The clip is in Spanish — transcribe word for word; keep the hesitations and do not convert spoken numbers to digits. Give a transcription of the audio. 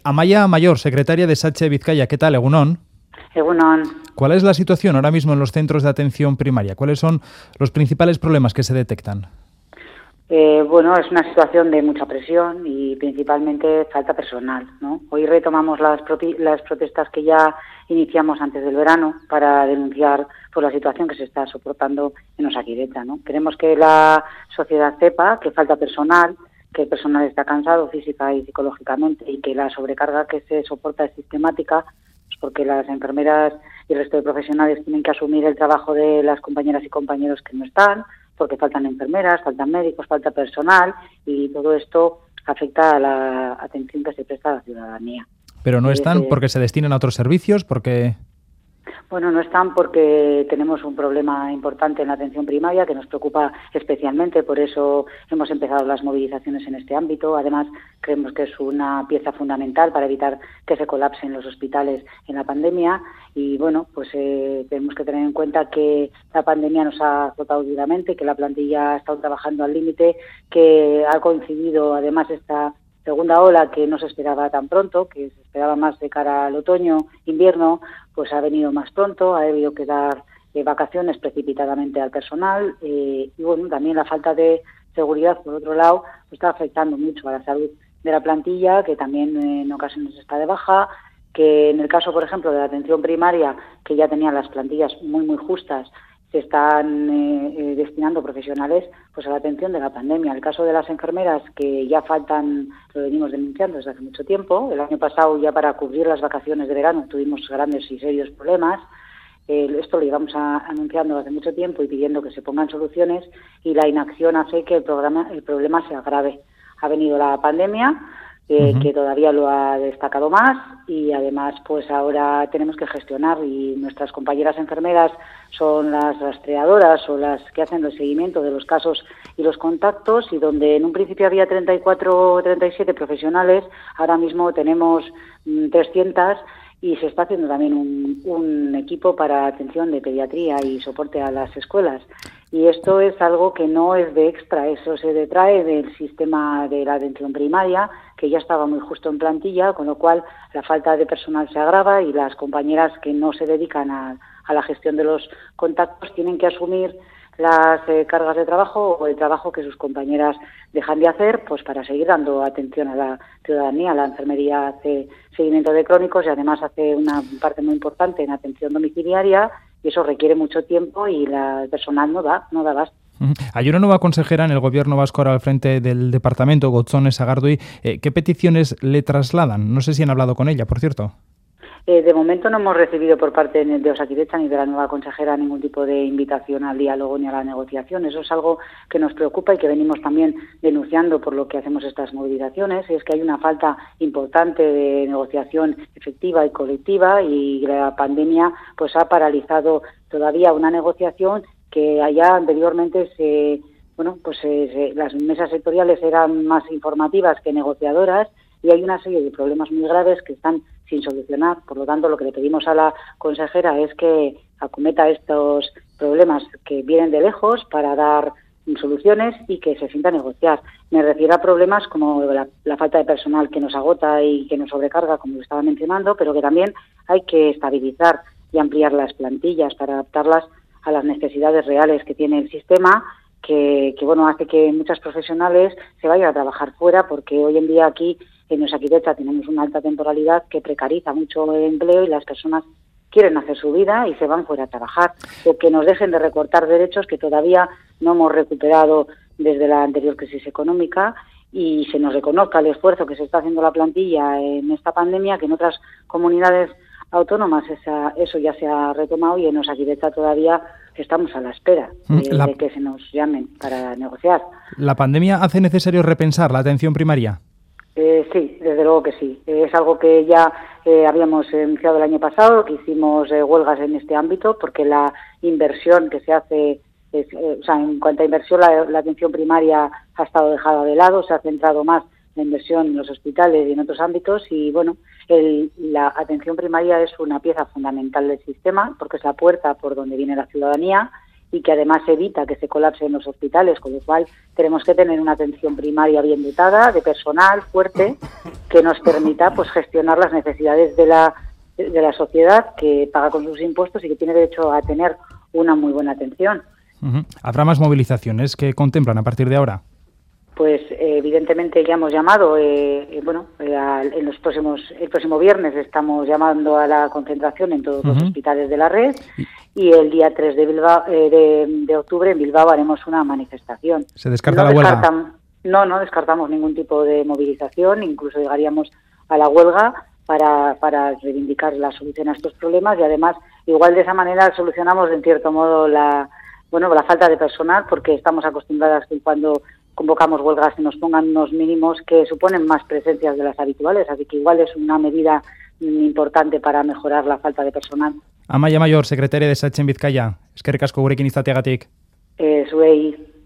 Amaia Mayor, secretaria de SATSE Vizcaya. ¿Qué tal, Egunon? Egunon. ¿Cuál es la situación ahora mismo en los centros de atención primaria? ¿Cuáles son los principales problemas que se detectan? Eh, bueno, es una situación de mucha presión y principalmente falta personal, ¿no? Hoy retomamos las, proti- las protestas que ya iniciamos antes del verano para denunciar por la situación que se está soportando en Osakidetza, ¿no? Queremos que la sociedad sepa que falta personal, que el personal está cansado física y psicológicamente y que la sobrecarga que se soporta es sistemática, pues porque las enfermeras y el resto de profesionales tienen que asumir el trabajo de las compañeras y compañeros que no están, porque faltan enfermeras, faltan médicos, falta personal y todo esto afecta a la atención que se presta a la ciudadanía. Pero no están Desde, porque se destinan a otros servicios, porque... Bueno, no están porque tenemos un problema importante en la atención primaria que nos preocupa especialmente, por eso hemos empezado las movilizaciones en este ámbito. Además, creemos que es una pieza fundamental para evitar que se colapsen los hospitales en la pandemia y, bueno, pues eh, tenemos que tener en cuenta que la pandemia nos ha azotado duramente, que la plantilla ha estado trabajando al límite, que ha coincidido además esta segunda ola que no se esperaba tan pronto, que se esperaba más de cara al otoño, invierno, pues ha venido más pronto, ha debido que dar eh, vacaciones precipitadamente al personal eh, y bueno, también la falta de seguridad, por otro lado, pues está afectando mucho a la salud de la plantilla, que también eh, en ocasiones está de baja, que en el caso, por ejemplo, de la atención primaria, que ya tenían las plantillas muy, muy justas, se están eh, eh, destinando profesionales pues a la atención de la pandemia. El caso de las enfermeras, que ya faltan, lo venimos denunciando desde hace mucho tiempo. El año pasado, ya para cubrir las vacaciones de verano, tuvimos grandes y serios problemas. Eh, esto lo llevamos a, anunciando hace mucho tiempo y pidiendo que se pongan soluciones, y la inacción hace que el, programa, el problema se agrave. Ha venido la pandemia, Eh, uh-huh. que todavía lo ha destacado más, y además pues ahora tenemos que gestionar, y nuestras compañeras enfermeras son las rastreadoras o las que hacen el seguimiento de los casos y los contactos, y donde en un principio había treinta y cuatro o treinta y siete profesionales, ahora mismo tenemos mmm, trescientos, y se está haciendo también un, un equipo para atención de pediatría y soporte a las escuelas. Y esto es algo que no es de extra, eso se detrae del sistema de la atención primaria, que ya estaba muy justo en plantilla, con lo cual la falta de personal se agrava y las compañeras que no se dedican a, a la gestión de los contactos tienen que asumir las eh, cargas de trabajo o el trabajo que sus compañeras dejan de hacer, pues para seguir dando atención a la ciudadanía. La enfermería hace seguimiento de crónicos y además hace una parte muy importante en atención domiciliaria, y eso requiere mucho tiempo y la, el personal no da, no da abasto. Hay una nueva consejera en el gobierno vasco ahora al frente del departamento, Gotzone Sagardui. Eh, ¿Qué peticiones le trasladan? No sé si han hablado con ella, por cierto. Eh, de momento no hemos recibido por parte de Osakidetza ni de la nueva consejera ningún tipo de invitación al diálogo ni a la negociación. Eso es algo que nos preocupa y que venimos también denunciando por lo que hacemos estas movilizaciones. Es que hay una falta importante de negociación efectiva y colectiva, y la pandemia pues ha paralizado todavía una negociación que allá anteriormente se, bueno, pues se, se, las mesas sectoriales eran más informativas que negociadoras, y hay una serie de problemas muy graves que están sin solucionar. Por lo tanto, lo que le pedimos a la consejera es que acometa estos problemas que vienen de lejos para dar soluciones y que se sienta a negociar. Me refiero a problemas como la, la falta de personal que nos agota y que nos sobrecarga, como lo estaba mencionando, pero que también hay que estabilizar y ampliar las plantillas para adaptarlas a las necesidades reales que tiene el sistema, que, que bueno, hace que muchas profesionales se vayan a trabajar fuera, porque hoy en día aquí en Osakidetza tenemos una alta temporalidad que precariza mucho el empleo, y las personas quieren hacer su vida y se van fuera a trabajar, o que nos dejen de recortar derechos que todavía no hemos recuperado desde la anterior crisis económica, y se nos reconozca el esfuerzo que se está haciendo la plantilla en esta pandemia, que en otras comunidades autónomas esa, eso ya se ha retomado, y en Osakidetza todavía estamos a la espera de, la, de que se nos llamen para negociar. ¿La pandemia hace necesario repensar la atención primaria? Eh, sí, desde luego que sí. Eh, es algo que ya eh, habíamos anunciado el año pasado, que hicimos eh, huelgas en este ámbito, porque la inversión que se hace, es, eh, o sea, en cuanto a inversión, la, la atención primaria ha estado dejada de lado, se ha centrado más la inversión en los hospitales y en otros ámbitos, y bueno, el, la atención primaria es una pieza fundamental del sistema, porque es la puerta por donde viene la ciudadanía, y que además evita que se colapsen los hospitales, con lo cual tenemos que tener una atención primaria bien dotada, de personal fuerte, que nos permita pues gestionar las necesidades de la, de la sociedad que paga con sus impuestos y que tiene derecho a tener una muy buena atención. Uh-huh. ¿Habrá más movilizaciones que contemplan a partir de ahora? Pues eh, evidentemente ya hemos llamado, eh, bueno, eh, a, en los próximos, el próximo viernes estamos llamando a la concentración en todos uh-huh. los hospitales de la red y el día tres de, Bilbao, eh, de, de octubre en Bilbao haremos una manifestación. ¿Se descarta no la huelga? No, no descartamos ningún tipo de movilización, incluso llegaríamos a la huelga para, para reivindicar la solución a estos problemas y además igual de esa manera solucionamos en cierto modo la, bueno, la falta de personal porque estamos acostumbradas que cuando convocamos huelgas que nos pongan unos mínimos que suponen más presencias de las habituales, así que igual es una medida importante para mejorar la falta de personal. Amaia Mayor, secretaria de S H en Vizcaya, eskerrik asko gurekin izateagatik. Eh, zuei.